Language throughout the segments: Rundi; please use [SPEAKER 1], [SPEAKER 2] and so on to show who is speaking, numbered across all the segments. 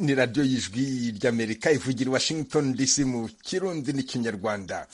[SPEAKER 1] ni radiyo y'ijwi ry'Amerika ivugira i Washington DC mu Kirundi n'ikinyarwanda.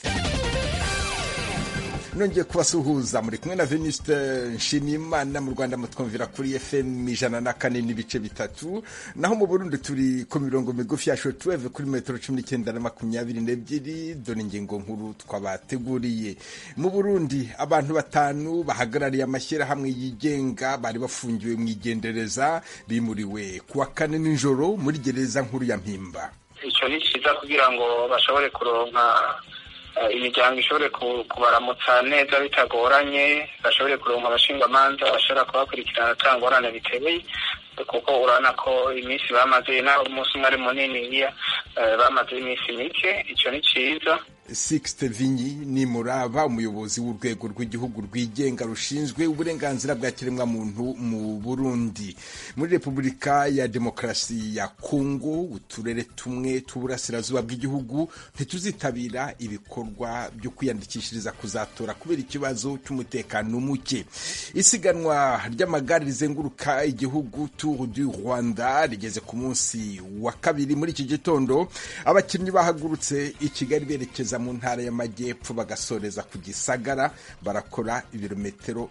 [SPEAKER 1] Nongeye kubasuhuza muri kumwe na Venuste Nshimiyimana. Mu Rwanda mutwumvira kuri FM 104.3, naho mu Burundi turi ku mirongo migufi ya shortwave kuri metero 19 na 22. Dore ingingo nkuru twabateguriye. Mu Burundi abantu batanu bahagarariye amashyirahamwe yigenga bari bafungiwe mu igendereza bimuriwe kuwa kane nijoro muri gereza nkuru ya Mpimba.
[SPEAKER 2] Icyo ni cyiza kugira ngo bashobore kuronka imiryango ishobore kubaramutsa neza bitagoranye, bashobore kuronka abashingamanza bashobora kubakurikirana atangorane bitebeye, kuko urabona ko iminsi bamaze naho umunsi umwe ari munini bamaze iminsi mike. Icyo ni cyiza.
[SPEAKER 1] Sixte Vinyi ni Muraba, umuyobozi w'urwego rw'igihugu rwigenga rushinzwe uburenganzira bwa kiremwamuntu mu Burundi. Muri Repubulika ya Demokarasi ya Kongo, uturere tumwe tw'uburasirazuba bw'igihugu ntituzitabira ibikorwa byo kwiyandikishiriza kuzatora kubera ikibazo cy'umutekano muke. Isiganwa ry'amagare rizenguruka igihugu Tour du Rwanda rigeze ku munsi wa kabiri. Muri iki gitondo abakinnyi bahagurutse i Kigali berekeza mu ntara y'Amajyepfo bagasoreza ku Gisagara, barakora ibirometero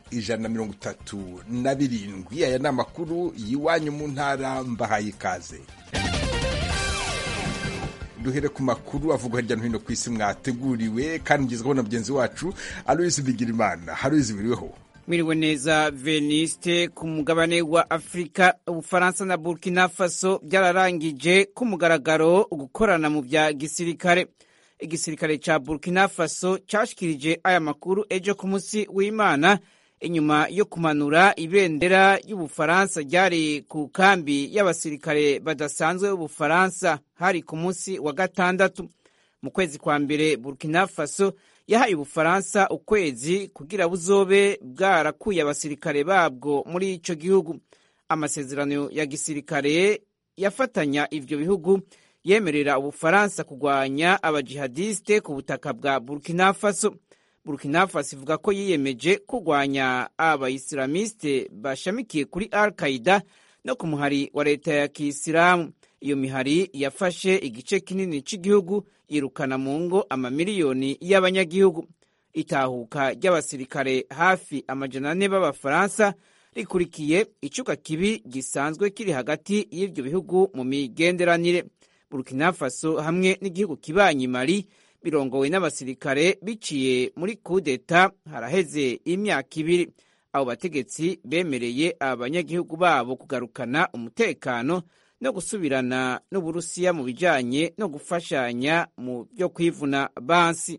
[SPEAKER 1] 137. Aya ni amakuru y'iwanyu mu ntara, mbahaye ikaze. Duhere ku makuru avugwa hirya no hino ku isi mwateguriwe kandi ngizweho na mugenzi wacu Aloise Bigirimana. Aloise, biriweho?
[SPEAKER 3] Miriwe neza Veniste. Ku mugabane wa Afrika, Ubufaransa na Burkina Faso byararangije ku mugaragaro gukorana mu bya gisirikare. Igisirikare ca Burkina Faso cashikirije aya makuru ejo ku munsi w'Imana inyuma yo kumanura ibendera y'Ubufaransa ryari ku kambi y'abasirikare badasanzwe b'Ubufaransa hari ku munsi wa gatandatu. Mu kwezi kwa mbere Burkina Faso yahaye Ubufaransa ukwezi kugira buzobe bwarakuye abasirikare babwo muri ico gihugu. Amasezerano ya gisirikare yafatanya ivyo bihugu yemerera Ubufaransa kugwanya abajihadiste ku butaka bwa Burkina Faso. Burkina Faso ivuga ko yiyemeje kugwanya abayislamiste bashamikiye kuri Al-Qaeda no ku muhari wa leta ya Kisilamu. Iyo mihari yafashe igice kinini c'igihugu, yirukana mu ngo amamiliyoni y'abanyagihugu. Itahuka ry'abasirikare hafi 400 b'Abafaransa rikurikiye icuka kibi gisanzwe kiri hagati y'ivyo bihugu mu migenderanire. Burkina Faso hamwe n'igihugu kibanyi Mali birongowe n'abasirikare biciye muri kudeta haraheze imyaka 2. Abo bategetsi bemereye abanyagihugu babo kugarukana umutekano no gusubirana n'Uburusiya mu bijanye no gufashanya mu byo kwivuna bansi.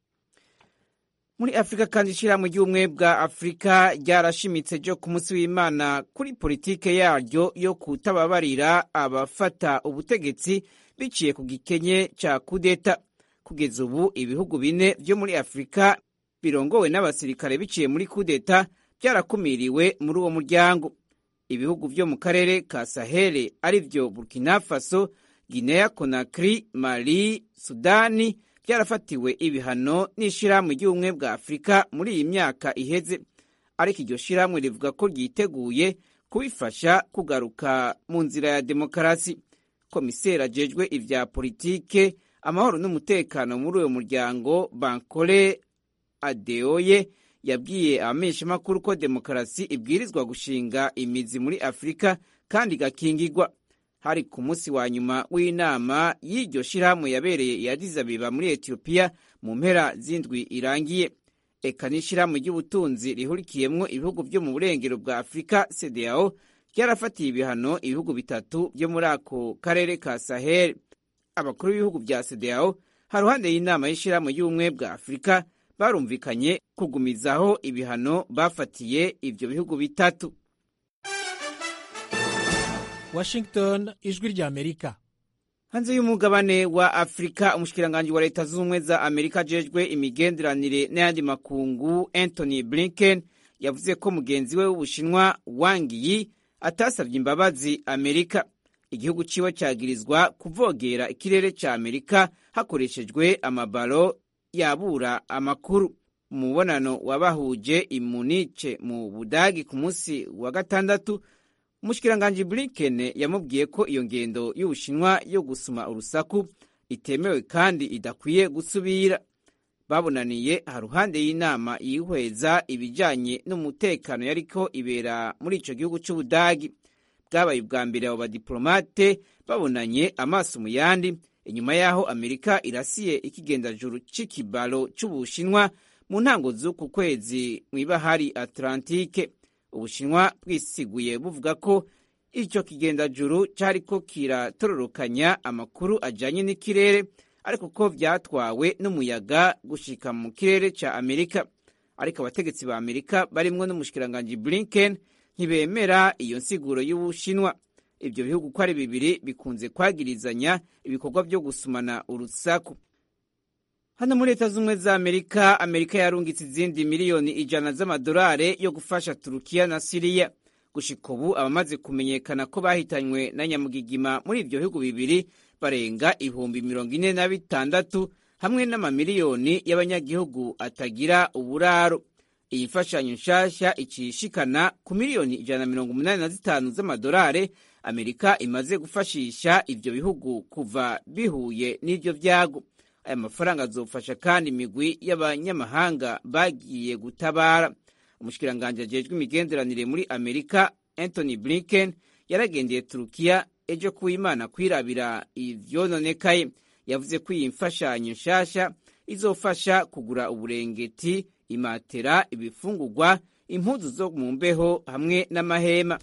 [SPEAKER 3] Muri Afrika kandi ishirahamwe ry'ubumwe bwa Afrika ryarashimitse jo ku munsi w'Imana kuri politike yaryo yo kutababarira abafata ubutegetsi biciye ku gikenye ca kudeta. Kugeza ubu ibihugu 4 byo muri Afrika birongowe n'abasirikare biciye muri kudeta byarakumiriwe muri uwo muryango. Ibihugu byo mu karere ka Sahel arivyo Burkina Faso, Guinea Conakry, Mali, Sudani byarafatiwe ibihano n'ishirahamwe ry'ubumwe bwa Afrika muri iyi myaka iheze, ariko iryo shirahamwe rivuga ko ryiteguye kubifasha kugaruka mu nzira ya demokarasi. Komiseri ajejwe ivya politike, amahoro n'umutekano muri uwo muryango Bankole Adeoye yabwiye abamenyeshamakuru ko demokarasi ibwirizwa gushinga imizi muri Afrika kandi igakingirwa. Hari ku munsi wa nyuma w'inama y'iryo shirahamwe yabereye i Addis Abeba muri Ethiopia mu mpera z'indwi irangiye. Eka n'ishirahamwe ry'ubutunzi rihurikiyemwo ibihugu byo mu burengero bwa Afrika CEDEAO ryarafatiye ibihano ibihugu 3 byo muri ako karere ka Sahel. Abakuru b'ibihugu bya CEDEAO haruhande y'inama y'ishirahamwe y'ubumwe bwa Afrika barumvikanye kugumizaho ibihano bafatiye ivyo bihugu 3.
[SPEAKER 4] Washington, ijwi rya Amerika.
[SPEAKER 3] Hanze y'umugabane wa Afrika, umushikiranganje wa leta z'ubumwe za Amerika ajejwe imigenderanire n'ayandi makungu Anthony Blinken yavuze ko mugenzi we w'Ubushinwa Wang Yi atasavye imbabazi Amerika. Igihugu ciwe cagirizwa kuvogera ikirere ca Amerika hakoreshejwe amabalo yabura amakuru. Umubonano wabahuje i Munich mu Budagi ku munsi wa gatandatu umushikiranganji Blinken yamubwiye ko iyo ngendo y'Ubushinwa yo gusuma urusaku itemewe kandi idakwiye gusubira. Babonaniye haruhande y'inama yihweza ibijanye n'umutekano yariko ibera muri ico gihugu c'Ubudagi. Bwabaye ubwa mbere abo badiplomate babonanye amaso mu yandi inyuma yaho Amerika irasiye ikigendajuru c'ikibalo c'Ubushinwa mu ntango z'uku kwezi mw'ibahari Atlantike. Ubushinwa bwisiguye buvuga ko ico kigendajuru cariko kiratororokanya amakuru ajanye n'ikirere, ariko ko vyatwawe n'umuyaga gushika mu kirere ca Amerika. Ariko abategetsi ba Amerika barimwo n'umushikiranganji Blinken ntibemera iyo nsiguro y'Ubushinwa. Ivyo bihugu ko ari bibiri bikunze kwagirizanya ibikorwa vyo gusumana urusaku. Hano muri Leta Zunze za Amerika, Amerika yarungitse izindi miliyoni 100 z'amadolari yo gufasha Turukiya na Siriya. Gushika ubu abamaze kumenyekana ko bahitanywe na nyamugigima muri ivyo bihugu bibiri barenga 46,000 hamwe n'amamiliyoni y'abanyagihugu atagira uburaro. Iyi mfashanyo nshasha icishikana ku miliyoni 185 z'amadolari Amerika imaze gufashisha ivyo bihugu kuva bihuye n'ivyo vyago. Aya mafaranga azofasha kandi imigwi y'abanyamahanga bagiye gutabara. Umushikiranganji ajejwe imigenderanire muri Amerika Anthony Blinken yaragendeye Turukiya ejo kuw'Imana kwirabira ivyononekaye. Yavuze ko iyi mfashanyo nshasha izofasha kugura uburengeti, imatera, ibifungurwa, impuzu zo mu mbeho hamwe n'amahema.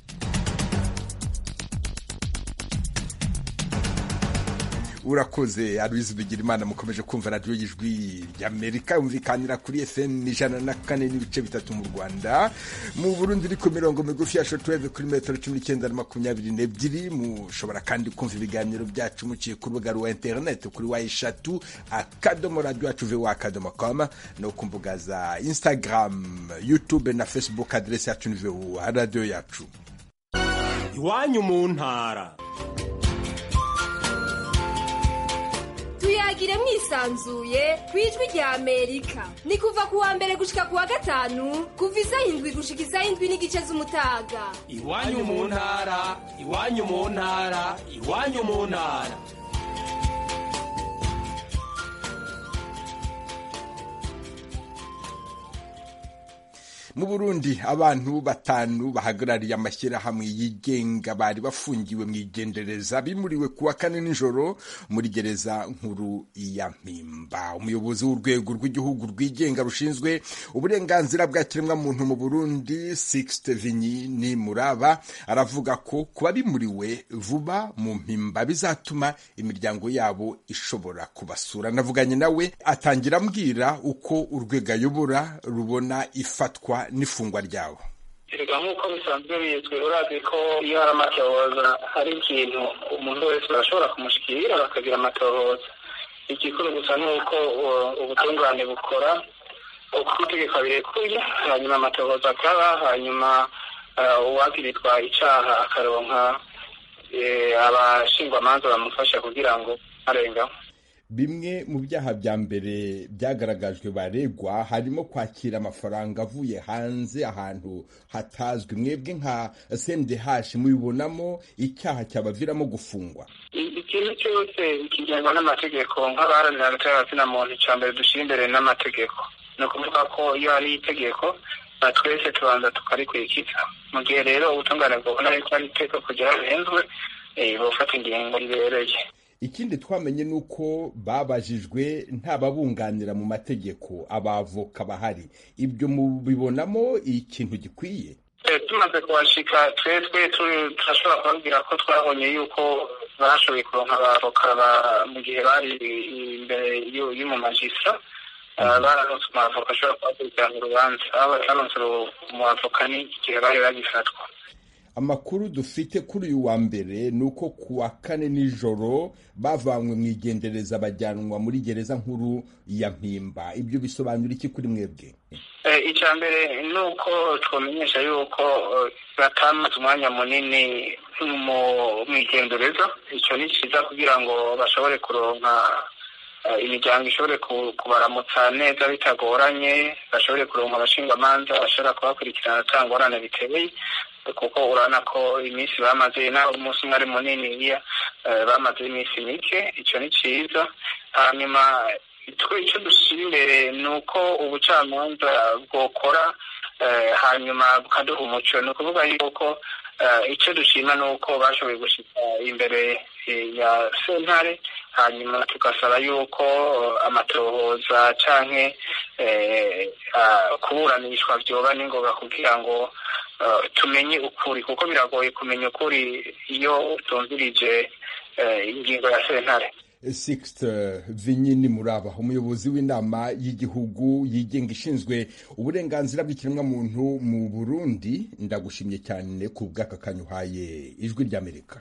[SPEAKER 1] Urakoze Aloise Bigirimana. Mukomeje kumva radio y'Ijwi ry'Amerika yumvikanira kuri FM 104.3 mu Rwanda, mu Burundi iri ku mirongo migufi ya shortwave kuri metero 19 na 22. Mushobora kandi kumva ibiganiro byacu muciye ku rubuga rwa internet kuri wayishatu @radioyacu.com no ku mbuga za Instagram, YouTube na Facebook. Adresse yacu ni Radio Yacu.
[SPEAKER 5] Iwanyu mu ntara.
[SPEAKER 6] Tuyagire mwisanzuye kwijwi rya Amerika. Ni kuva kuwa mbere gushika kuwa gatanu kuva 7 gushika 7 n'igice z'umutaga.
[SPEAKER 5] Iwanyu mu ntara, iwanyu mu ntara, iwanyu mu ntara.
[SPEAKER 1] Mu Burundi abantu batanu bahagarariye amashyirahamwe yigenga bari bafungiwe mu igendereza bimuriwe kuwa kane nijoro muri gereza nkuru ya Mpimba. Umuyobozi w'urwego rw'igihugu rwigenga rushinzwe uburenganzira bwa kiremwamuntu mu Burundi Sixte Vinyi Nimuraba aravuga ko kuba bimuriwe vuba mu Mpimba bizatuma imiryango yabo ishobora kubasura. Navuganye nawe atangira ambwira uko urwego ayobora rubona ifatwa n'ifungwa ryawo.
[SPEAKER 2] Nk'uko bisanzwe bizwi, urazi ko iyo hari amatohoza hari ikintu umuntu wese arashobora kumushikira bakagira amatohoza. Igikuru gusa ni uko ubutungane bukora uko amategeko abirekuye, hanyuma amatohoza akaba, hanyuma uwagiritwa icaha akaronka abashingwamanza bamufasha kugira ngo arenga.
[SPEAKER 1] Bimwe mu byaha bya mbere byagaragajwe baregwa harimo kwakira amafaranga avuye hanze ahantu hatazwi. Mwebwe nka CNDH mubibonamo icyaha cyabaviramo gufungwa?
[SPEAKER 2] Ikintu cyose kigengwa n'amategeko, nk'abaharanira hagati na muntu, icya mbere dushyira imbere n'amategeko. Ni ukuvuga ko iyo hari itegeko twese tubanza tukarikurikiza. Mu gihe rero ubutungane bwabona yuko ari itegeko kugira bihenzwe, bufata ingingo ibereye.
[SPEAKER 1] Ikindi twamenye nuko babajijwe nta babunganira mu mategeko, abavoka bahari. Ibyo mubibonamo ikintu gikwiye?
[SPEAKER 2] Tumaze kuhashika twebwe turashobora kubabwira ko twabonye yuko bashoboye kuronka abavoka mu gihe bari imbere y'umumajistra. Baranose umwavoka ashobora kubakurikirana urubanza. Baranose umwavoka ni igihe bari bagifatwa.
[SPEAKER 1] Amakuru dufite kuri uyu wa mbere nuko kuwa kane nijoro bavanywe mu igendereza bajyanwa muri gereza nkuru ya Mpimba. Ibyo bisobanura iki kuri mwebwe?
[SPEAKER 2] Icya mbere nuko twamenyesha yuko batamaze umwanya munini mu igendereza. Icyo ni cyiza kugira ngo bashobore kuronka imiryango ishobore kubaramutsa neza bitagoranye, bashobore kuronka abashingwamanza bashobora kubakurikirana atangorane bitebeye. kuko urabona ko iminsi bamaze naho umunsi umwe ari munini bamaze iminsi mike. Ico ni ciza. Hanyuma icyo dushyira imbere ni uko ubucamanza bwokora hanyuma bukaduha umuco. Ni ukuvuga yuko icyo dushima ni uko bashoboye gushyika imbere ya sentare, hanyuma tugasaba yuko amatohoza canke kuburanishwa vyoba n'ingoga kugira ngo tumenye ukuri, kuko biragoye kumenya ukuri iyo utumvirije ingingo ya sentare.
[SPEAKER 1] Sixte Vinyini Muraba, umuyobozi w'inama y'igihugu yigenga ishinzwe uburenganzira bw'ikiremwamuntu mu Burundi, ndagushimye cyane ku bw'aka kanyuhaye Ijwi ry'Amerika.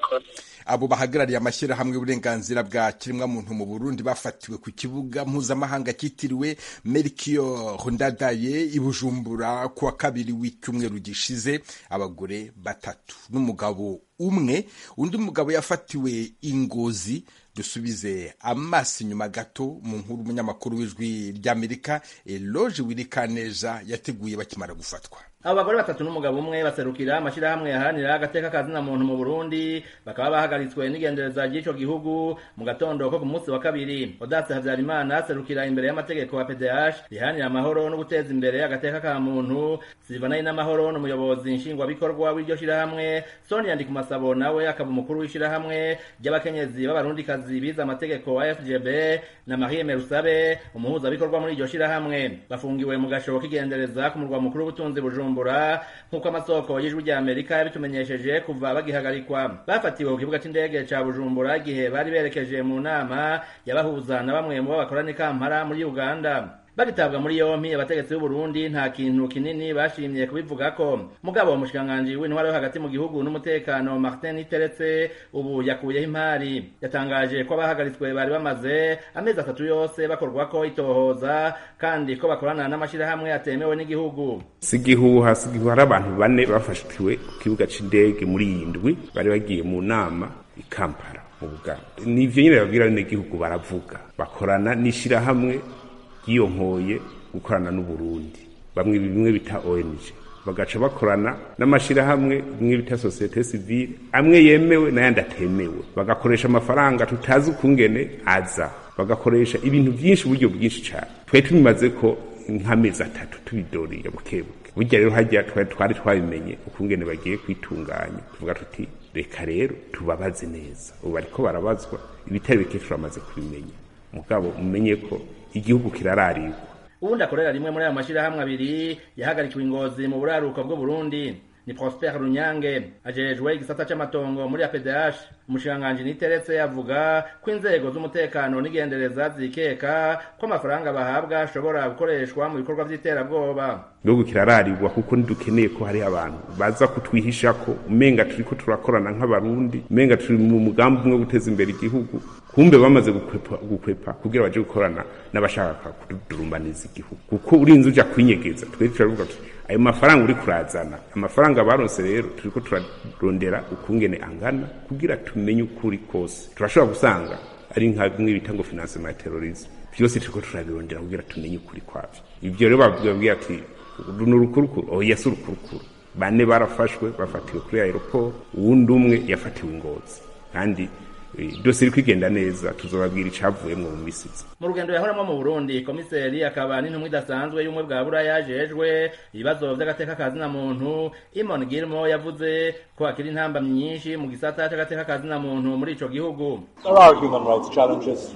[SPEAKER 1] Abo bahagarariye amashyirahamwe y'uburenganzira bwa kiremwamuntu mu Burundi bafatiwe ku kibuga mpuzamahanga cyitiriwe Melchior Ndadaye i Bujumbura kuwa kabiri w'icyumweru gishize. Abagore 3 n'umugabo umwe, undi mugabo yafatiwe Ingozi. Dusubize amaso inyuma gato mu nkuru umunyamakuru w'Ijwi ry'Amerika Eloge Wirikaneza yateguye bakimara gufatwa.
[SPEAKER 7] Abo bagore 3 n'umugabo umwe baserukira amashirahamwe yaharanira agateka kazina muntu mu Burundi, bakaba bahagaritswe n'igendereza ry'ico gihugu mu gatondo ko ku munsi wa kabiri. Odace Havyarimana aserukira imbere y'amategeko wa PDH riharanira amahoro no guteza imbere agateka ka muntu, Silvana n'amahoro n'umuyobozi nshingwabikorwa w'iryo shirahamwe, Sonia Ndikumasabo nawe akaba umukuru w'ishirahamwe ry'abakenyezi b'abarundikazi biza amategeko wa FGB, na Marie Merusabe umuhuza bikorwa muri iryo shirahamwe. Bafungiwe mu gashobo k'igendereza ku murwa mukuru w'ubutunzi Bujumbura, nk'uko amasoko y'Ijwi ry'Amerika yabitumenyesheje kuva bagihagarikwa. Bafatiwe ku kibuga c'indege ca Bujumbura igihe bari berekeje mu nama yabahuza na bamwe mu bakorana Kampala muri Uganda. Bagitabwa muri yompi, abategetsi b'u Burundi nta kintu kinini bashimye kubivugako. Mugabo umushikiranganji w'intwaro hagati mu gihugu n'umutekano Martin Teretse ubu yakuyeho impari. Yatangaje ko abahagaritswe bari bamaze amezi 3 yose bakorwako itohoza, kandi ko bakorana n'amashirahamwe atemewe n'igihugu.
[SPEAKER 8] Sigihuha hari abantu 4 bafashwe ku kibuga c'indege muri indwi, bari bagiye mu nama i Kampala mu Buganda. Nivyo nyine babwira n'igihugu baravuga, bakorana n'ishirahamwe yiyonkoye gukorana n'u Burundi, bimwe bita ONG, bagaca bakorana n'amashirahamwe bimwe bita societe civile, amwe yemewe n'ayandi atemewe, bagakoresha amafaranga tutazi ukungene aza, bagakoresha ibintu byinshi, uburyo bwinshi cyane. Twe tubimaze ko nk'amezi 3 tubidoriye bukebuke. Burya rero hajya twari twabimenye ukungene bagiye kwitunganya, tuvuga tuti reka rero tubabaze neza. Ubu bariko barabazwa ibitari bike turamaze kubimenya, mugabo umenye ko igihugu kirararikwa.
[SPEAKER 7] Ubundi akorera rimwe muri aya mashirahamwe abiri yahagarikiwe Ingozi mu buraruko bw'u Burundi ni Prosper Runyange, ajejwe igisata c'amatongo muri APDH. Umushikiranganji Niteretse avuga ko inzego z'umutekano n'igendereza zikeka ko amafaranga bahabwa ashobora gukoreshwa mu bikorwa vy'iterabwoba.
[SPEAKER 8] Igihugu kirararigwa kuko ntidukeneye ko hari abantu baza kutwihisha ko umenga turiko turakorana nk'abarundi, umenga turi mu mugambi umwe guteza imbere igihugu, kumbe bamaze gukwepa kugira baje gukorana n'abashaka kudurumbaniza igihugu. Kuko urinze uja kwinyegeza, twe turavuga ayo mafaranga uri kurazana, amafaranga baronse rero turiko turarondera ukungene angana kugira tumenye ukuri kose. Turashobora gusanga ari nka bimwe bita ngo financement ya terrorisme, byose turiko turabirondera kugira tumenye ukuri kwavyo. Ivyo rero babwira ati n'urukurukuru, oya si urukurukuru. 4 barafashwe bafatiwe kuri aeroport, uwundi umwe yafatiwe Ingozi, kandi dose iri kwigenda neza, tuzobabwira icavuyemwo mu misizi.
[SPEAKER 7] Mu rugendo yahoramo mu Burundi, komiseri akaba n'intumwa idasanzwe y'umwe bwa Buraya yajejwe ibibazo vy'agateka kazina muntu Imon Girmo yavuze ko akiri intamba nyinshi mu gisata c'agateka kazina muntu muri ico gihugu.
[SPEAKER 9] There are human rights challenges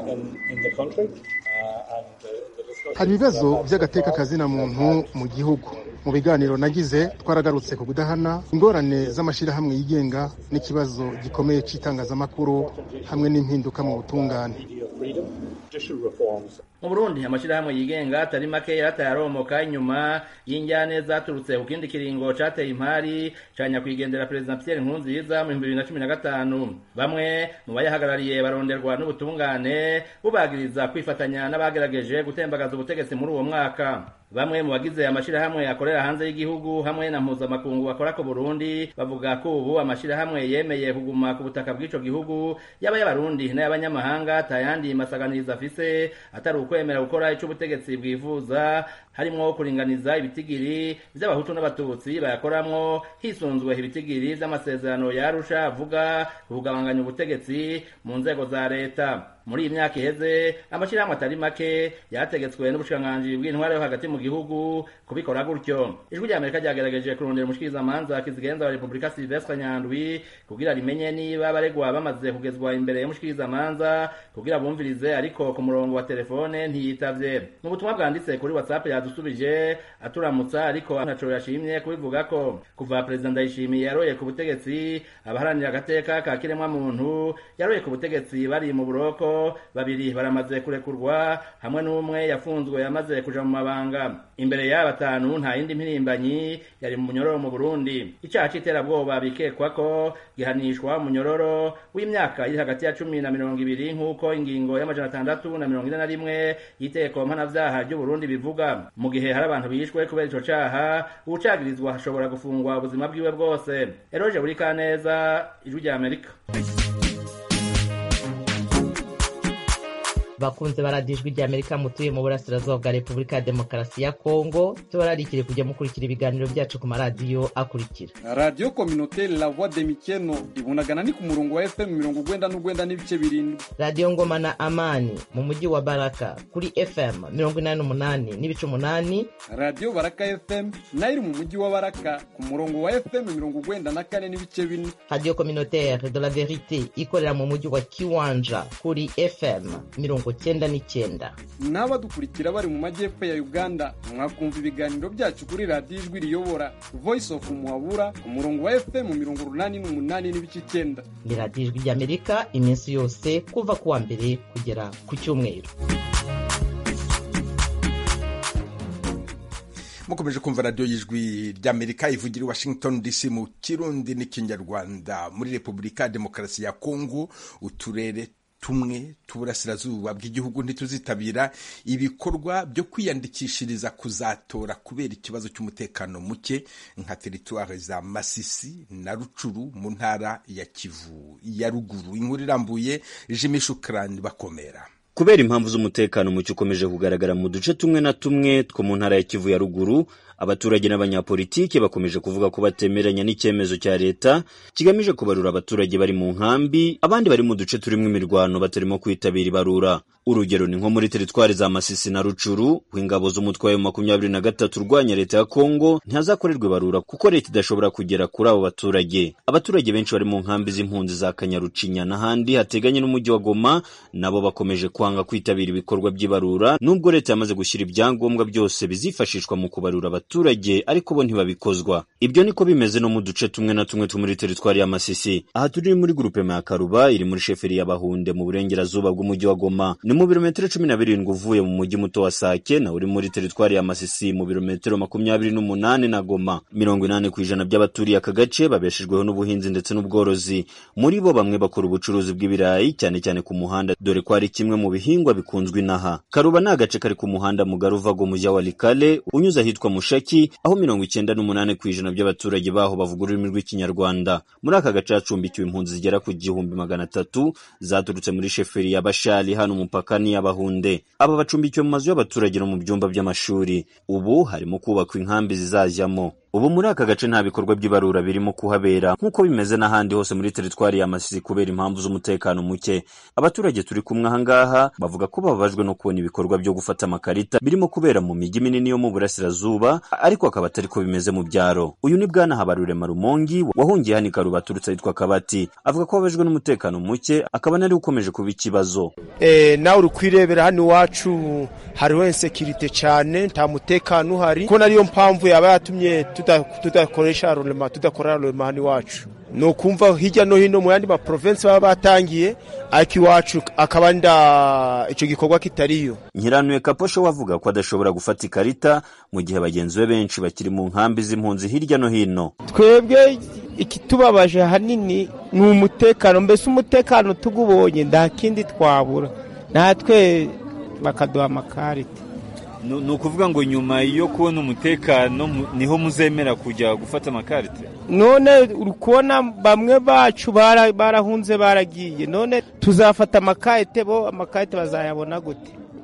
[SPEAKER 9] in the country
[SPEAKER 10] hari ibibazo by'agateka kazina muntu mu gihugu. Mu biganiro nagize twaragarutse ku kudahana, ingorane z'amashirahamwe yigenga n'ikibazo gikomeye c'itangazamakuru hamwe n'impinduka mu butungane.
[SPEAKER 7] Mu Burundi amashirahamwe yigenga atari make yatayaromoka inyuma y'injyane zaturutse ku kindi kiringo cateye impari canya kwigendera President Pierre Nkurunziza mu 2015. Bamwe mu bayahagarariye baronderwa n'ubutungane bubagiriza kwifatanya n'abagerageje gutembagaza ubutegetsi muri uwo mwaka. Bamwe mu bagize amashirahamwe akorera hanze y'igihugu hamwe na mpuzamakungu bakora ku Burundi bavuga ko ubu amashirahamwe yemeye kuguma ku butaka bw'ico gihugu yaba y'abarundi n'abanyamahanga atayandi masaganiriza afise atari ukwemera gukora ico ubutegetsi bwifuza harimwo kuringaniza ibitigiri vy'abahutu n'abatutsi bayakoramwo hisunzwe ibitigiri vy'amasezerano ya Arusha avuga kugabanganya ubutegetsi mu nzego za leta. Muri iyi myaka iheze amashirahamwe atari make yategetswe n'ubushikiranganji bw'intwaro yo hagati mu gihugu kubikora gutyo. Ijwi rya Amerika ryagerageje kurondera umushikirizamanza kizigenza wa Republika Silvestre Nyandwi kugira rimenye niba baregwa bamaze kugezwa imbere y'umushikirizamanza kugira bumvirize, ariko ku murongo wa telefone ntiyitavye. Mu butumwa bwanditse kuri WhatsApp yadusubije aturamutsa, ariko ntaco yashimye kubivuga ko kuva President Ndayishimiye yaroye ku butegetsi abaharanira agateka ka kiremwa muntu yaroye ku butegetsi bari mu buroko, babiri baramaze kurekurwa hamwe n'umwe yafunzwe yamaze kuja mu mabanga. Imbere y'aba batanu nta yindi mpirimbanyi yari mu munyororo mu Burundi. Icaha c'iterabwoba bikekwa ko gihanishwa mu munyororo w'imyaka iri hagati ya 10 na 20 nk'uko ingingo y'amajana 641 y'iteko mpanavyaha ry'u Burundi bivuga. Mu gihe hari abantu bishwe kubera ico caha, ucagirizwa ashobora gufungwa ubuzima bwiwe bwose. Eroje Burikaneza, Ijwi rya Amerika.
[SPEAKER 11] Bakunze baradijwe rya Amerika mutuye mu burasirazuba bwa Republika ya Demokarasi ya Kongo, tubararikire kujya mukurikira ibiganiro byacu ku maradiyo akurikira:
[SPEAKER 12] Radio Communautaire La Voix de Mikeno ibunagana ni ku murongo wa FM 99 n'ibice 7,
[SPEAKER 11] Radio Ngoma na Amani mu mujyi wa Baraka kuri FM 88 n'ibice 8,
[SPEAKER 12] Radio Baraka FM nayo mu mujyi wa Baraka ku murongo wa FM 94 n'ibice 4,
[SPEAKER 11] Radio Communautaire de la Vérité ikorera mu mujyi wa Kiwanja kuri FM 99.
[SPEAKER 12] N'abadukurikira bari mu majyepfo ya Uganda mwakumva ibiganiro byacu kuri Radio Ijwi Riyobora Voice of Muhabura ku murongo wa FM 88 n'ibice 9.
[SPEAKER 11] Ni Radio Ijwi rya Amerika iminsi yose kuva kuwa mbere kugera ku cyumweru.
[SPEAKER 1] Mukomeje kumva radio y'Ijwi ry'Amerika ivugira i Washington DC mu Kirundi n'Ikinyarwanda. Muri Republika ya Demokarasi ya Kongo uturere tumwe tuburasirazuba bw'igihugu ntituzitabira ibikorwa byo kwiyandikishiriza kuzatora kubera ikibazo cy'umutekano muke nka teritwari za Masisi na Rucuru mu ntara ya Kivu ya ruguru. Inkuru irambuye Jimmy Shukrani Bakomera.
[SPEAKER 13] Kubera impamvu z'umutekano muke ukomeje kugaragara mu duce tumwe na tumwe two mu ntara ya Kivu ya ruguru, abaturage n'abanyapolitike bakomeje kuvuga ko batemeranya n'icyemezo cya leta kigamije kubarura abaturage bari mu nkambi, abandi bari mu duce turimo imirwano batarimo kwitabira ibarura. Urugero ni nko muri teritwari za Masisi na Rucuru, w'ingabo z'umutwe wa 23 urwanya leta ya Kongo ntihazakorerwa ibarura kuko leta idashobora kugera kuri abo baturage. Abaturage benshi bari mu nkambi z'impunzi za Kanyarucinya n'ahandi hateganye n'umujyi wa Goma nabo bakomeje kwanga kwitabira ibikorwa by'ibarura, nubwo leta yamaze gushyira ibyangombwa byose bizifashishwa mu kubarura abaturage, ariko bo ntibabikozwa. Ibyo niko bimeze no mu duce tumwe na tumwe two muri teritwari ya Masisi. Aha turi muri groupement ya Karuba iri muri sheferi y'Abahunde mu burengerazuba bw'umujyi wa Goma, ni mu birometero 17 uvuye mu mujyi muto wa Sake, na uri muri teritwari ya Masisi mu birometero 28 na Goma. 80% by'abaturiye aka gace babeshejweho n'ubuhinzi ndetse n'ubworozi. Muri bo bamwe bakora ubucuruzi bw'ibirayi cyane cyane ku muhanda, dore ko ari kimwe mu bihingwa bikunzwe inaha. Karuba ni agace kari ku muhanda mugari uva go mujya wa Likale unyuze ahitwa Mushaki, aho 98% by'abaturage baho bavuga ururimi rw'Ikinyarwanda. Muri aka gace hacumbikiwe impunzi zigera ku 1300 zaturutse muri sheferi ya Bashali hano umupakani y'Abahunde. Aba bacumbikiwe mu mazu y'abaturage no mu byumba by'amashuri. Ubu harimo kubakwa inkambi zizajyamo. Ubu muri aka gace nta bikorwa by'ibarura birimo kuhabera nk'uko bimeze n'ahandi hose muri teritwari ya Masisi kubera impamvu z'umutekano muke. Abaturage turi kumwe ahangaha bavuga ko bababajwe no kubona ibikorwa byo gufata amakarita birimo kubera mu mijyi minini yo mu burasirazuba, ariko akaba atari ko bimeze mu byaro. Uyu ni Bwana Habarurema Rumongi wahungiye hano Karuba turutse yitwa Kabati, avuga ko babajwe n'umutekano muke, akaba nari ukomeje kuba ikibazo.
[SPEAKER 14] Nawe uri kwirebera hano iwacu hariho insekirite cyane, nta mutekano uhari, ko nariyo mpamvu yaba yatumye tudakoresha rolema, tudakora rolema hano iwacu. No kumva hirya no hino mu yandi ma province baba batangiye, ariko iwacu akaba nda icyo gikorwa kitariyo.
[SPEAKER 13] Nkiranuye Kaposho wavuga ko adashobora gufata ikarita mu gihe bagenzi be benshi bakiri mu nkambi z'impunzi hirya no hino.
[SPEAKER 14] Twebwe ikitubabaje hanini ni umutekano, mbese umutekano tugubonye nda kindi twabura, natwe bakaduha amakarita.
[SPEAKER 15] Nukuvuga ngo nyuma yo kubona umutekano niho muzemera kujya gufata amakarite?
[SPEAKER 14] None urukubona bamwe bacu barahunze baragiye, none tuzafata amakarite, bo amakarite bazayabona gute?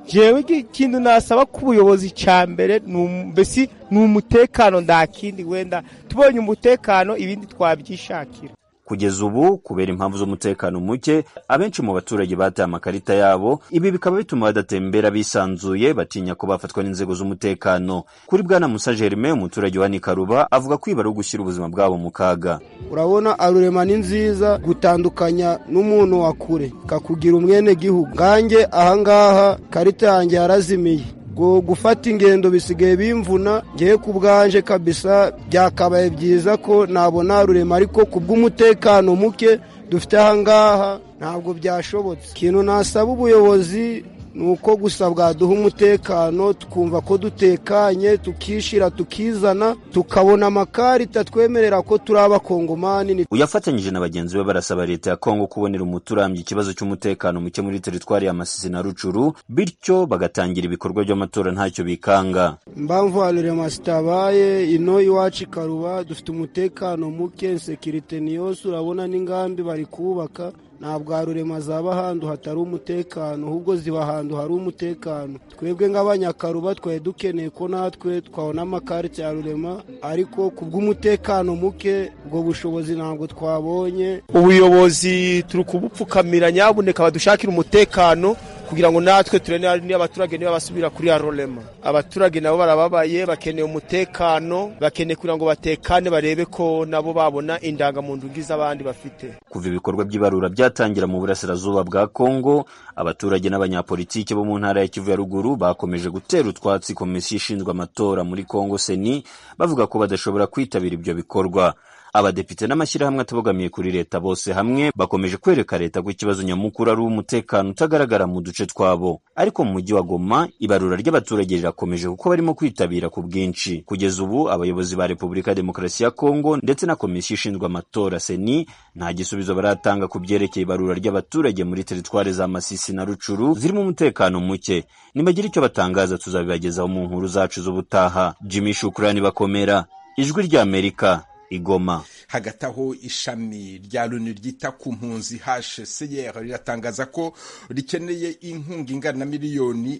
[SPEAKER 14] jewe ikintu nasaba ku buyobozi cya mbere mbese ni umutekano, nta kindi. Wenda tubonye umutekano ibindi twabyishakira.
[SPEAKER 13] Kugeza ubu kubera impamvu z'umutekano muke abenshi mu baturage bataye amakarita yabo, ibi bikaba bituma badatembera bisanzuye, batinya ko bafatwa n'inzego z'umutekano. Kuri bwana Musa Germain, umuturage wa Nikaruba, avuga ko ibara gushyira ubuzima bwabo mu kaga.
[SPEAKER 16] Urabona arurema ni nziza gutandukanya n'umuntu wa kure kakugira umwene gihugu. Ngange ahangaha karita yanjye yarazimiye, gufata ingendo bisigaye bimvuna. Ngiye ku bwanje kabisa byakabaye byiza ko nabona rurema, ariko kubw'umutekano muke dufite ahangaha ntabwo byashobotse. Ikintu nasaba ubuyobozi nuko gusa bwaduha umutekano, tukumva ko dutekanye, tukishira tukizana, tukabona amakarita twemerera ko turi abakongomani.
[SPEAKER 13] Uyafatanyije na bagenzi be barasaba leta ya Kongo kubonera umuturambye ikibazo cy'umutekano muke muri teritwari ya Masisi na Rucuru, bityo bagatangira ibikorwa by'amatora ntacyo bikanga.
[SPEAKER 16] Mbamvu Rurema sitabaye ino iwacu Karuba dufite umutekano muke, security niyose urabona n'ingambi bari kubaka. Ntabwo Rurema zaba ahantu hatari umutekano, ahubwo ziba ahantu hari umutekano. Twebwe nk'abanyakaruba twaye dukeneye ko natwe twabona amakarita ya Rurema, ariko kubw'umutekano muke ubwo bushobozi ntabwo twabonye.
[SPEAKER 14] Ubuyobozi turi kubupfukamira, nyabuneka badushakira umutekano kugira ngo natwe turene n'abaturage niba basubira kuri ya Rurema. Abaturage nabo barababaye, bakeneye umutekano, bakeneye kugira ngo batekane, barebe ko nabo babona indangamuntu ngiza abandi bafite.
[SPEAKER 13] Kuva ibikorwa by'ibarura byatangira mu burasirazuba bwa Kongo, abaturage n'abanyapolitike bo mu ntara ya Kivu ya Ruguru bakomeje gutera utwatsi komisiyo ishinzwe amatora muri Kongo Seni, bavuga ko badashobora kwitabira ibyo bikorwa. Abadepite n'amashyirahamwe atabogamiye kuri leta bose hamwe bakomeje kwereka leta ko ikibazo nyamukuru ari umutekano utagaragara mu duce twabo. Ariko mu mujyi wa Goma ibarura ry'abaturage rirakomeje kuko barimo kwitabira ku bwinshi. Kugeza ubu abayobozi ba Repubulika ya Demokarasi ya Kongo ndetse na komisiyo ishinzwe amatora Seni nta gisubizo baratanga ku byerekeye ibarura ry'abaturage muri teritwari za Masisi na Rucuru zirimo umutekano muke. Nibagira icyo batangaza tuzabibagezaho mu nkuru zacu z'ubutaha. Jimmy Shukrani Bakomera, Ijwi ry'Amerika, Igoma.
[SPEAKER 1] Hagati aho ishami rya Loni ryita ku mpunzi HCR riratangaza ko rikeneye inkunga ingana na miliyoni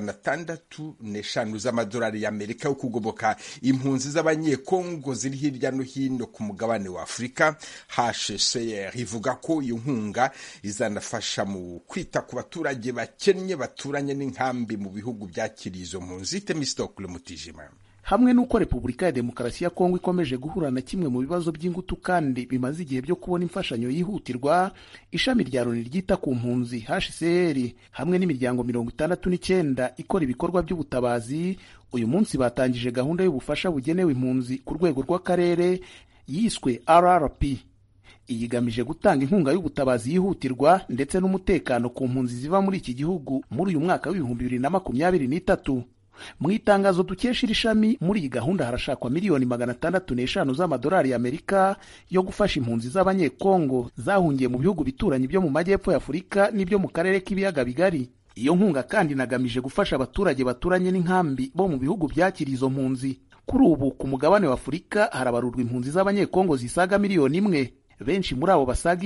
[SPEAKER 1] 605 z'amadolari y'Amerika yo kugoboka impunzi z'abanyekongo ziri hirya no hino ku mugabane wa Afurika. HCR ivuga ko iyo nkunga izanafasha mu kwita ku baturage bakennye baturanye n'inkambi mu bihugu byakiriye izo mpunzi. Temistokle Mutijima.
[SPEAKER 17] Hamwe n'uko Repubulika ya Demokarasi ya Kongo ikomeje guhura na kimwe mu bibazo by'ingutu kandi bimaze igihe byo kubona imfashanyo yihutirwa, ishami rya Loni ryita ku mpunzi HCR hamwe n'imiryango 69 ikora ibikorwa by'ubutabazi uyu munsi batangije gahunda y'ubufasha bugenewe impunzi ku rwego rw'akarere yiswe RRP. Iyigamije gutanga inkunga y'ubutabazi yihutirwa ndetse n'umutekano ku mpunzi ziva muri iki gihugu muri uyu mwaka w'2023. Mu itangazo dukesha iri shami, muri iyi gahunda harashakwa miliyoni 605 z'amadolari y'Amerika yo gufasha impunzi z'abanyekongo zahungiye mu bihugu bituranye byo mu majyepfo ya Afurika n'ibyo mu karere k'ibiyaga bigari. Iyo nkunga kandi inagamije gufasha abaturage baturanye n'inkambi bo mu bihugu byakiriye izo mpunzi. Kuri ubu ku mugabane wa Afurika harabarurwa impunzi z'abanyekongo zisaga miliyoni 1. Benshi muri abo basaga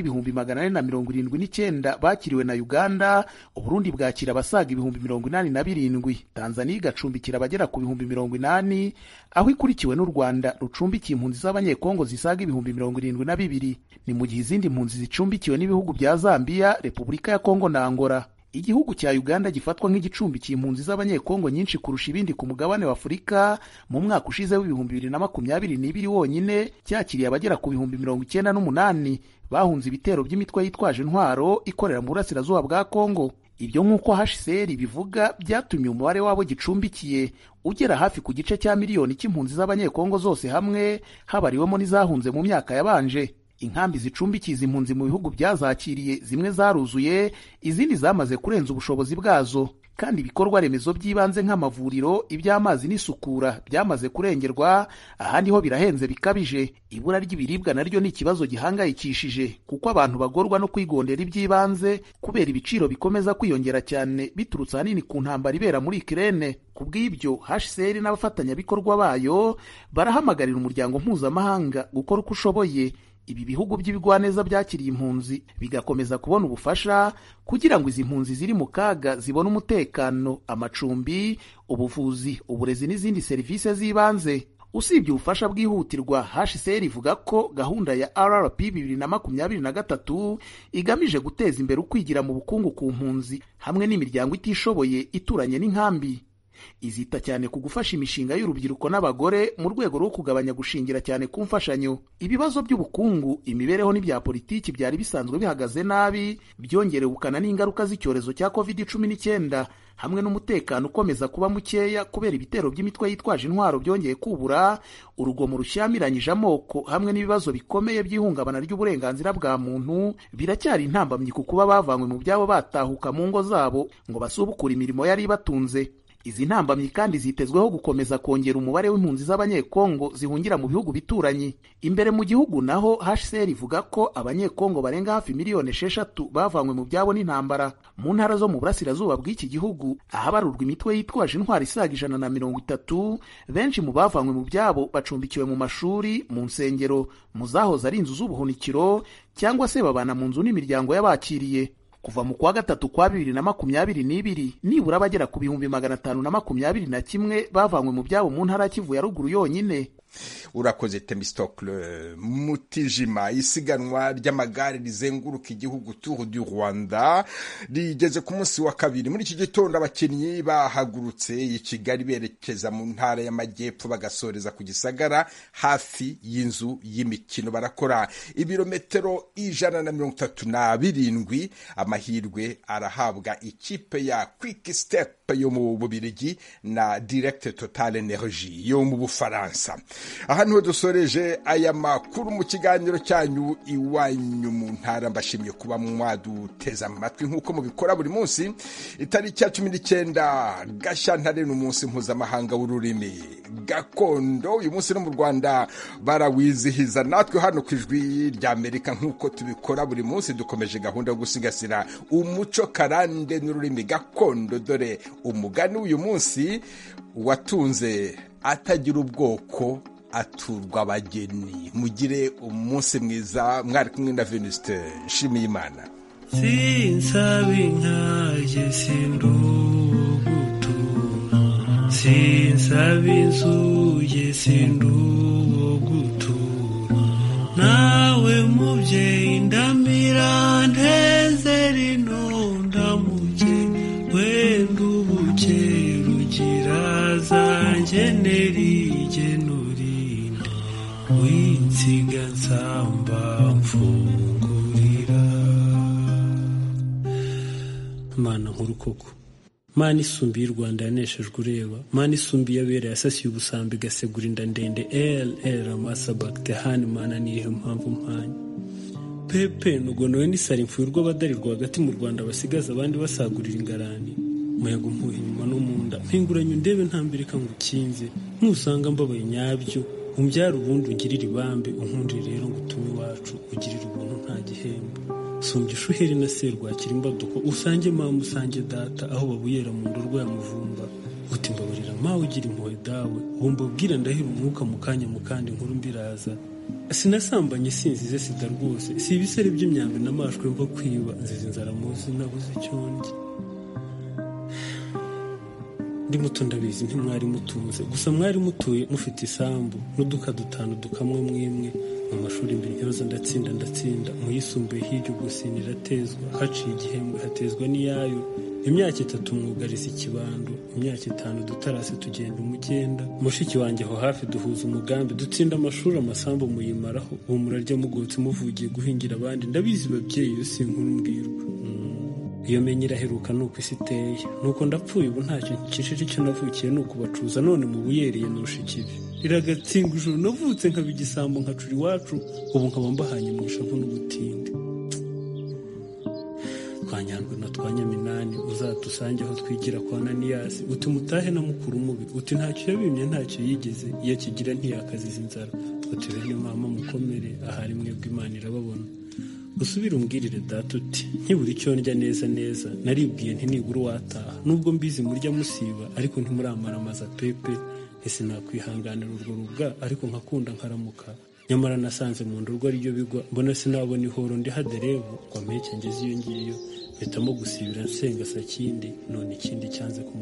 [SPEAKER 17] 479 bakiriwe na Uganda, Uburundi bwakira abasaga 87,000, Tanzania igacumbikira abagera ku 80,000, aho ikurikiwe n'u Rwanda rucumbikiye impunzi z'abanyekongo zisaga 72,000. Ni mu gihe izindi mpunzi zicumbikiwe n'ibihugu bya Zambia, Repubulika ya Kongo na Angola. Igihugu cya Uganda gifatwa nk'igicumbikiye impunzi z'abanyekongo nyinshi kurusha ibindi ku mugabane wa Afurika. Mu mwaka ushize w'2022 wonyine cyakiriye abagera ku 98,000 bahunze ibitero by'imitwe yitwaje intwaro ikorera mu burasirazuba bwa Kongo. Ibyo nk'uko HCR bivuga byatumye umubare wabo gicumbikiye ugera hafi ku gice cya miliyoni cy'impunzi z'abanyekongo zose hamwe, habariwemo n'izahunze mu myaka yabanje. Inkambi zicumbikiza impunzi mu bihugu byazakiriye zimwe zaruzuye, izindi zamaze kurenza ubushobozi bwazo, kandi ibikorwa remezo by'ibanze nk'amavuriro, iby'amazi n'isukura byamaze kurengerwa, ahandi ho birahenze bikabije. Ibura ry'ibiribwa naryo ni ikibazo gihangayikishije kuko abantu bagorwa no kwigondera iby'ibanze kubera ibiciro bikomeza kwiyongera cyane biturutse ahanini ku ntambara ibera muri Ukraine. Kubw'ibyo HCR n'abafatanyabikorwa bayo barahamagarira umuryango mpuzamahanga gukora uko ushoboye ibi bihugu by'ibigwaneza byakiriye impunzi bigakomeza kubona ubufasha kugira ngo izi mpunzi ziri mu kaga zibone umutekano, amacumbi, ubuvuzi, uburezi n'izindi serivisi z'ibanze. Usibye ubufasha bwihutirwa, HCR ivuga ko gahunda ya RRP 2023 igamije guteza imbere ukwigira mu bukungu ku mpunzi hamwe n'imiryango itishoboye ituranye n'inkambi. Izita cyane ku gufasha imishinga y'urubyiruko n'abagore mu rwego rwo kugabanya gushingira cyane ku mfashanyo. Ibibazo by'ubukungu, imibereho n'ibya politiki byari bisanzwe bihagaze nabi byongerewe ubukana n'ingaruka z'icyorezo cya COVID-19 hamwe n'umutekano ukomeza kuba mukeya kubera ibitero by'imitwe yitwaje intwaro byongeye kubura, urugomo rushyamiranyije amoko hamwe n'ibibazo bikomeye by'ihungabana ry'uburenganzira bwa muntu biracyari intambamyi ku kuba bavanywe mu byabo batahuka mu ngo zabo ngo basubukure imirimo yari ibatunze. Izi ntambamyi kandi zitezweho gukomeza kongera umubare w'impunzi z'abanyekongo zihungira mu bihugu bituranyi. Imbere mu gihugu naho HCR ivuga ko abanyekongo barenga hafi 6,000,000 bavanywe mu byabo n'intambara. Mu ntara zo mu burasirazuba bw'iki gihugu ahabarurwa imitwe yitwaje intwari isaga 130, benshi mu bavanywe mu byabo bacumbikiwe mu mashuri, mu nsengero, mu zahoze ari inzu z'ubuhunikiro cyangwa se babana mu nzu n'imiryango y'abakiriye. Kuva mu kwa gatatu kwa 2022 nibura abagera ku 521 bavanywe mu byabo mu ntara Kivu ya ruguru yonyine.
[SPEAKER 1] Urakoze Themistocle Mutijima. Isiganwa ry'amagare rizenguruka igihugu Tour du Rwanda rigeze ku munsi wa kabiri. Muri iki gitondo abakinnyi bahagurutse i Kigali berekeza mu ntara y'amajyepfo bagasoreza ku Gisagara hafi y'inzu y'imikino. Barakora ibirometero 137. Amahirwe arahabwa ikipe ya Quick Step yo mu Bubiligi na Direct Total Energy yo mu Bufaransa. Aha niho dusoreje aya makuru mu kiganiro cyanyu Iwanyu mu Ntara. Mbashimiye kuba mwaduteza amatwi nk'uko mubikora buri munsi. Itariki ya 19 Gashyantare n'umunsi mpuzamahanga w'ururimi gakondo. Uyu munsi no mu Rwanda barawizihiza. Natwe hano ku Ijwi ry'Amerika nk'uko tubikora buri munsi dukomeje gahunda yo gusigasira umuco karande n'ururimi gakondo. Dore umugani uyu munsi: watunze atagira ubwoko aturwa abageni. Mugire umunsi mwiza. Mwari kumwe na Venuste Nshimiyimana.
[SPEAKER 18] Sinsabe inkaje sindugutura, sinsabe inzuye sindugutura, nawe mubyeyi ndamira nteze rino ndamuke, wenda ubuke rugira zangeneri genurina, winsiga nsamba mfungurira. Mana nkuru koko, Mana isumbiye u Rwanda yaneshejwe ureba, Mana isumbiye abera yasasiye ubusambi gasegura inda ndende LL amasabakte hani. Mana nihe mpamvu mpanya pepe nugonowe n'isari mfuirwa badarirwa hagati mu Rwanda basigaza abandi basagurira ingarani. Muyaga umpuha inyuma no mu nda, mpinguranye undebe ntambirika ngo ukinze, ntusanga mbabaye nyabyo, umbyara ubundi ungirira ibambe, unkundire rero ngo utume iwacu ugirire ubuntu nta gihembo. Sumbye ishuheri na serwakira imbaduko, usange mama usange data, aho babuyera mu ndorwa ya muvumba. Uti mbabarira mawe ugira impuhwe dawe, ubu mbabwira ndahira umwuka mu kanya mu kandi nkuru mbiraza. Sinasambanye sinzize sida rwose, si ibisere by'imyambi n'amashwe mva kwiba, nziza inzara muzi nabuze icyonge. Ndi muto ndabizi ntimwari mutunze, gusa mwari mutuye mufite isambu n'uduka dutanu dukamwe mwimwe. Mu mashuri mbintyoza ndatsinda, muyisumbuye hirya ugusina iratezwa, haciye igihembwe hatezwa n'iyayo. Imyaka 3 mwugariza ikibando, imyaka 5 dutarase tugenda umugenda. Mushiki wanjye aho hafi duhuza umugambi, dutsinda amashuri amasambu muyimaraho, ubu murarya mugotse muvugiye guhingira abandi. Ndabizi babyeyi yo sinkuru mbwirwa. Iyo menye iraheruka nuko isi iteye, nuko ndapfuye ubu ntacyo nkishije, icyo navukiye nuko bacuza, none mu buyereye nurusha ikibi. Riragatsindwa ijoro navutse nkaba igisambo nkacura iwacu, ubu nkaba mbahanye mu ishavu n'ubutinde. Twanyandwe na Twanyaminani uzatusange aho twigira kwa Ananiyasi, uti mutahe na mukuru mubi, uti ntacyo yabimye ntacyo yigeze, iyo kigira ntiyakaziza inzara. Twatebeye mama mukomere, ahari mwebwe Imana irababona. Usubira umbwirire data uti ntiburi icyo ndya neza, naribwiye nti nibura wataha, nubwo mbizi murya musiba ariko ntimuramara amaza pepe. Ese nakwihanganira urwo rubwa ariko nkakunda nkaramuka, nyamara nasanze mu ndurwa ariyo bigwa mbona sinabona ihoro ndi haderevu ngo mpeke ngeze iyo ngiyo mpitamo gusibira nsenga sakindi none ikindi cyanze